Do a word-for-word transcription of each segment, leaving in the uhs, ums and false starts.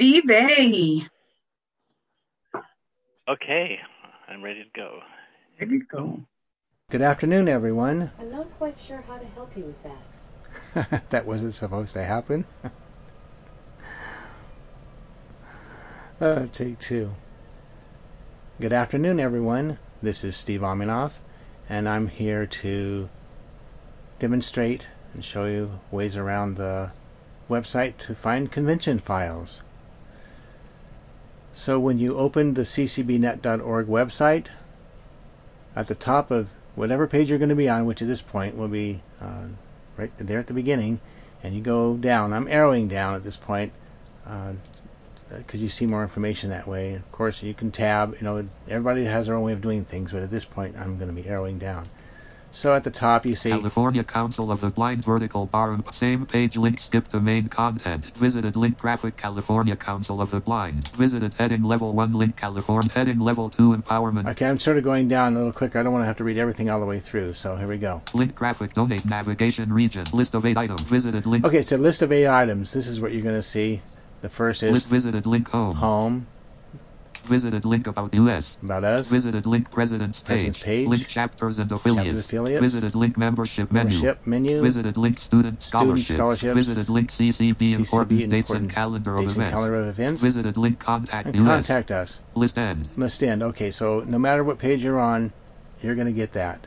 Steve A. Okay, I'm ready to go. Ready to go. Good afternoon, everyone. I'm not quite sure how to help you with that. That wasn't supposed to happen. uh, take two. Good afternoon, everyone. This is Steve Aminoff, and I'm here to demonstrate and show you ways around the website to find convention files. So when you open the c c b net dot org website, at the top of whatever page you're going to be on, which at this point will be uh, right there at the beginning, and you go down. I'm arrowing down at this point because uh, you see more information that way. Of course, you can tab. You know, everybody has their own way of doing things, but at this point, I'm going to be arrowing down. So at the top, you see California Council of the Blind vertical bar and same page link skip to main content. Visited link graphic California Council of the Blind. Visited heading level one link California heading level two empowerment. Okay, I'm sort of going down a little quicker. I don't want to have to read everything all the way through. So here we go. Link graphic donate navigation region list of eight items. Visited link. Okay, so list of eight items. This is what you're going to see. The first is list visited link home. Home. Visited link about U S. About us. Visited link President's page. President's page. Link chapters and affiliates. Chapters, affiliates. Visited link membership menu. Membership menu. Visited link student scholarships. Student scholarships. Visited link C C B C C B important dates important and calendar dates of and events. calendar of events. Visited link contact And U S. contact us. List end. List end. Okay, so no matter what page you're on, you're going to get that.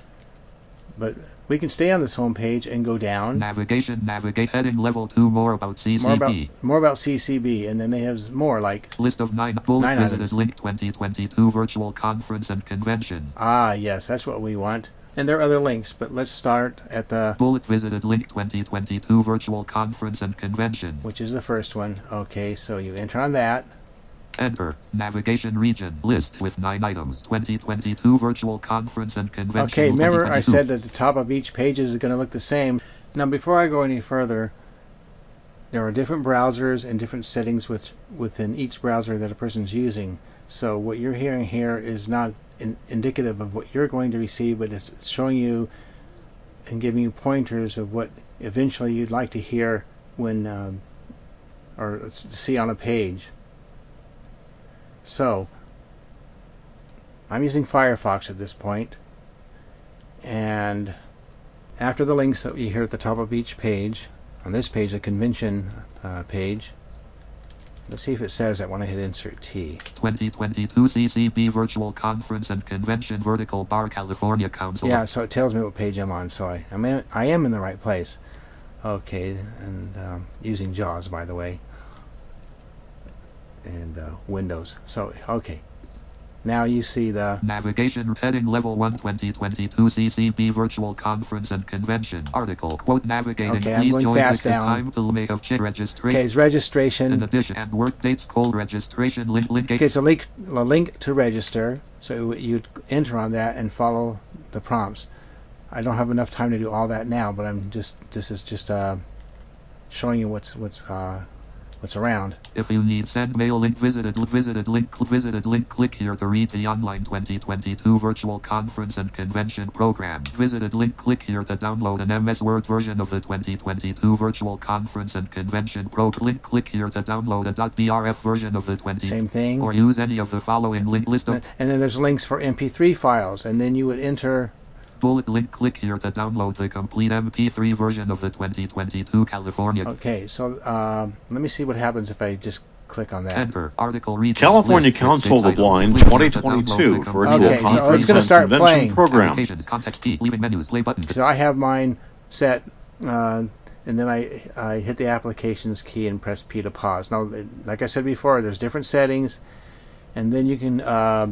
But we can stay on this home page and go down. Navigation, navigate heading level two, more about C C B. More about, more about C C B, and then they have more like list of nine bullet nine visited items. link twenty twenty-two virtual conference and convention. Ah, yes, that's what we want. And there are other links, but let's start at the bullet visited link twenty twenty-two virtual conference and convention, which is the first one. Okay, so you enter on that. Enter navigation region list with nine items. twenty twenty-two virtual conference and convention. Okay, remember I said that the top of each page is going to look the same. Now, before I go any further, there are different browsers and different settings with, within each browser that a person's using. So what you're hearing here is not in, indicative of what you're going to receive, but it's showing you and giving you pointers of what eventually you'd like to hear when um, or see on a page. So, I'm using Firefox at this point, and after the links that you hear at the top of each page, on this page, the convention uh, page, let's see if it says that when I hit Insert T. twenty twenty-two C C B Virtual Conference and Convention Vertical Bar California Council. Yeah, so it tells me what page I'm on, so I, I'm in, I am in the right place. Okay, and um, using JAWS, by the way. And uh, Windows. So, okay. Now you see the navigation heading level one twenty twenty-two C C B virtual conference and convention article quote navigating. Okay, please I'm going join fast the down. time to make of registration. Okay, it's registration. In addition, and work dates called registration link link. Okay, it's a link a link to register. So you enter on that and follow the prompts. I don't have enough time to do all that now, but I'm just this is just uh, showing you what's what's uh, what's around. If you need send mail link visited visited link visited link click here to read the online twenty twenty-two virtual conference and convention program. Visited link click here to download an M S Word version of the twenty twenty-two virtual conference and convention pro. Link click here to download a .brf version of the twenty. Same thing. Or use any of the following link list of. And then there's links for M P three files, and then you would enter. Bullet link click here to download the complete M P three version of the twenty twenty-two California. Okay, so uh, let me see what happens if I just click on that. Enter article read. California Council of the Blind twenty twenty-two virtual okay, conference so it's going to start and playing. program. Context key, leaving menus, play button. So I have mine set, uh, and then I I hit the applications key and press P to pause. Now, like I said before, there's different settings, and then you can. Uh,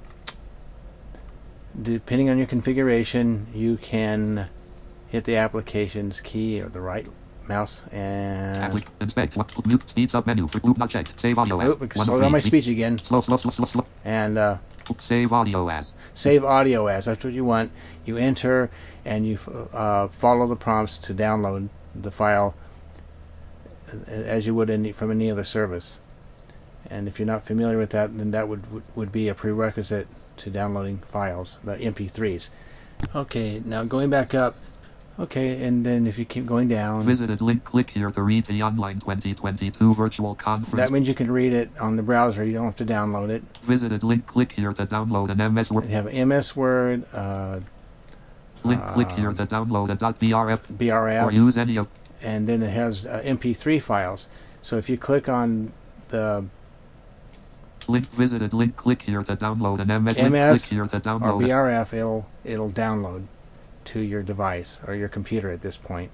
Depending on your configuration, you can hit the applications key or the right mouse and inspect mute speeds up menu for loop not checked. Save audio as. Oh, slow down my speech again. Slow, slow, slow, slow, slow. And uh, save audio as. Save audio as. That's what you want. You enter and you uh, follow the prompts to download the file as you would any, from any other service. And if you're not familiar with that, then that would would be a prerequisite to downloading files, the M P threes. Okay, now going back up, Okay, and then if you keep going down, Visited link. Click here to read the online twenty twenty-two virtual conference. that means you can read it on the browser. You don't have to download it. Visited link. Click here to download an M S Word. You have M S Word, uh, Link. Click here to download a .brf B R F, or use any of. and then it has uh, M P three files. So if you click on the Link. Visited link. Click here to download an M S. M S Link. Click here to or download. B R F, it'll it'll download to your device or your computer at this point.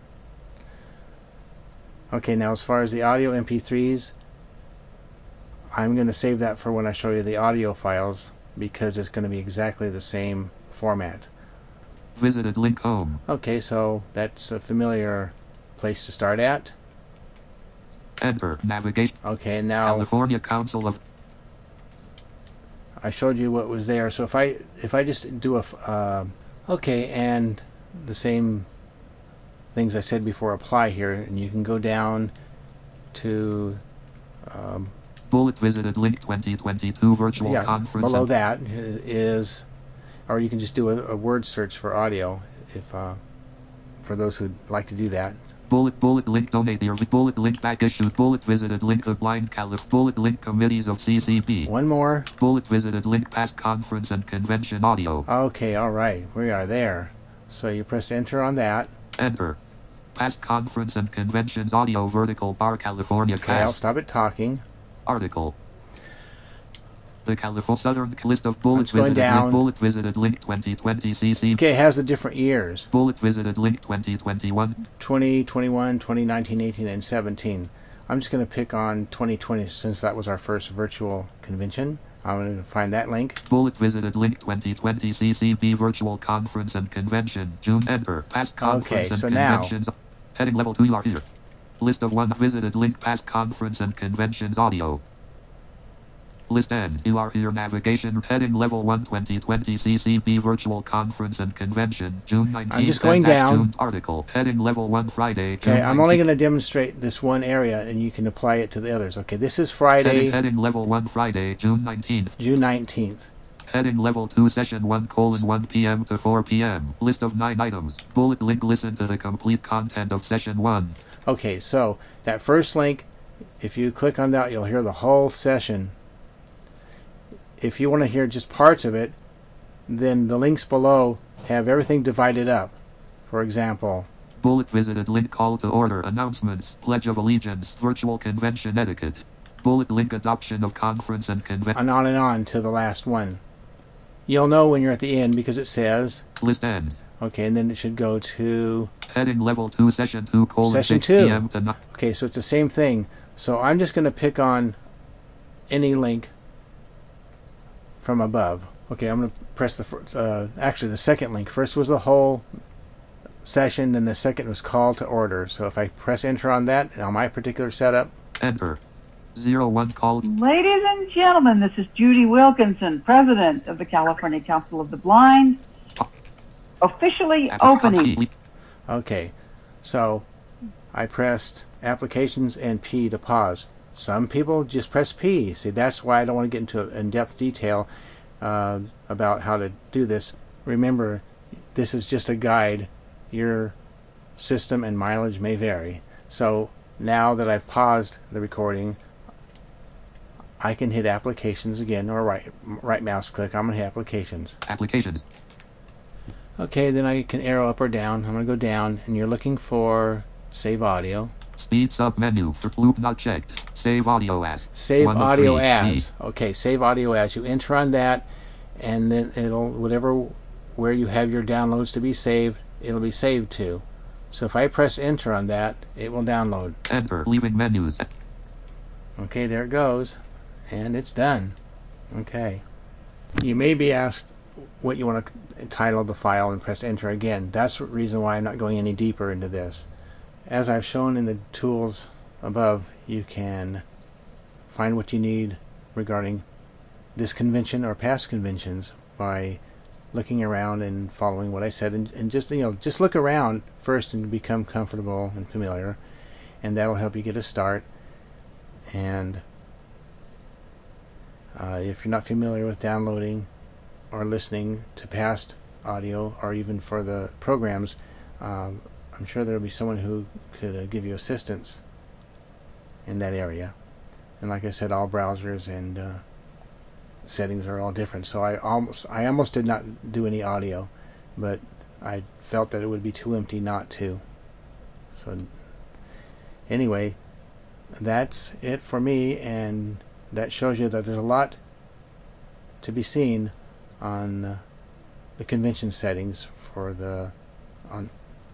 Okay, now as far as the audio M P threes, I'm going to save that for when I show you the audio files because it's going to be exactly the same format. Visited link home. Okay, so that's a familiar place to start at. Enter. Navigation. Okay, and now California Council of. I showed you what was there. So if I if I just do a f- uh, okay, and the same things I said before apply here, and you can go down to um, Bullet. Visited link twenty twenty-two virtual yeah, conference. below and- that is, or you can just do a, a word search for audio if uh, for those who'd like to do that. Bullet. Bullet link. Donate your. Bullet link back issue. Bullet. Visited link the blind caliph. Bullet link committees of C C B. One more. Bullet. Visited link past conference and convention audio. Okay, all right, we are there. So you press enter on that. Enter. Past conference and conventions audio vertical bar California Okay, I'll cast. stop it talking. Article. The California Southern list of bullets. It's going visited down. link. Bullet. Visited link twenty twenty C C. Okay, it has the different years. Bullet. Visited link twenty twenty-one. twenty, twenty-one, twenty nineteen, eighteen, and seventeen. I'm just going to pick on twenty twenty since that was our first virtual convention. I'm going to find that link. Bullet. Visited link twenty twenty C C B virtual conference and convention. June. Enter. Past conference Okay, and so now- conventions. Heading level two. You are here. List of one. Visited link past conference and conventions audio. List end. You are here. Navigation. Heading level one. twenty twenty C C B virtual conference and convention. June nineteenth. I'm just going Dash down. June article. Heading level one. Friday. June Okay, I'm only nineteenth. going to demonstrate this one area, and you can apply it to the others. Okay, this is Heading, Friday, heading level one. Friday. June nineteenth. June nineteenth. Heading level two. Session one colon one p.m. to four p.m. List of nine items. Bullet link. Listen to the complete content of session one. Okay, so that first link, if you click on that, you'll hear the whole session. If you want to hear just parts of it, then the links below have everything divided up. For example, Bullet. Visited link. Call to order. Announcements. Pledge of allegiance. Virtual convention etiquette. Bullet link. Adoption of conference and convention. and on and on to the last one. You'll know when you're at the end because it says, List end. okay, and then it should go to, Heading level two. Session two colon Session six two. p.m. to nine. okay, so it's the same thing. So I'm just going to pick on any link from above. Okay, I'm going to press the, fir- uh, actually the second link. First was the whole session, then the second was call to order. So if I press enter on that, on my particular setup, Enter. Zero one call. Ladies and gentlemen, this is Judy Wilkinson, President of the California Council of the Blind, officially opening. okay, so I pressed applications and P to pause. Some people just press P. See, that's why I don't want to get into in-depth detail uh, about how to do this. Remember, this is just a guide. Your system and mileage may vary. So now that I've paused the recording, I can hit applications again, or right right mouse click. I'm going to hit applications. Applications. Okay, then I can arrow up or down. I'm going to go down, and you're looking for save audio. Speed sub menu. For loop not checked. Save audio as. Save One of audio three. as. Okay, save audio as. You enter on that, and then it'll, whatever, where you have your downloads to be saved, it'll be saved to. So if I press enter on that, it will download. Enter. Leaving menus. Okay, there it goes. And it's done. Okay. You may be asked what you want to title the file and press enter again. That's the reason why I'm not going any deeper into this. As I've shown in the tools above, you can find what you need regarding this convention or past conventions by looking around and following what I said, and, and just you know just look around first and become comfortable and familiar, and that'll help you get a start. And uh, if you're not familiar with downloading or listening to past audio or even for the programs, um, I'm sure there'll be someone who could uh, give you assistance in that area. And like I said, all browsers and uh, settings are all different. So I almost I almost did not do any audio, but I felt that it would be too empty not to. So anyway, that's it for me, and that shows you that there's a lot to be seen on uh, the convention settings for the on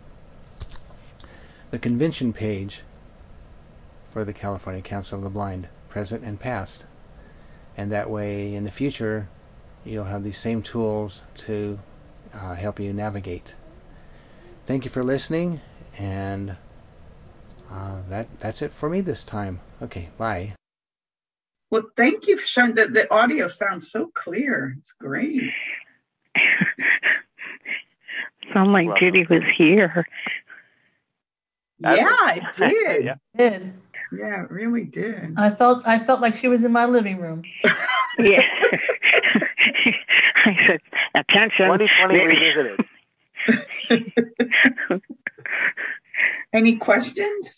the convention page for the California Council of the Blind, present and past. And that way in the future you'll have these same tools to uh, help you navigate. Thank you for listening, and uh, that that's it for me this time. Okay, bye. Well, thank you for showing that. The audio sounds so clear. It's great. Sound like Well, Judy was here. That's Yeah, it. it did. Yeah. Did. Yeah, it really did. I felt I felt like she was in my living room. Yeah. I said, attention. twenty twenty revisited. Any questions?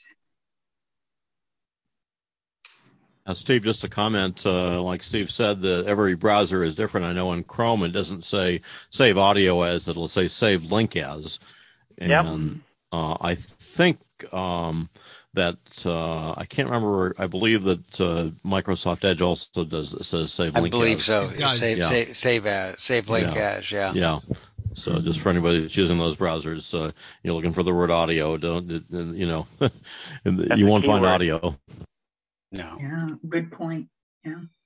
Uh, Steve, just a comment. Uh, like Steve said, that every browser is different. I know in Chrome it doesn't say save audio as; it'll say save link as. And Yep. uh, I think um, that uh, I can't remember. I believe that uh, Microsoft Edge also does it says save I link. believe as. so. It does. Save, Yeah. save, save, as, save link Yeah. as, yeah. Yeah. So just for anybody that's using those browsers, uh, you're looking for the word audio. Don't you know? you a won't find keyword. audio. No. Yeah, good point. Yeah.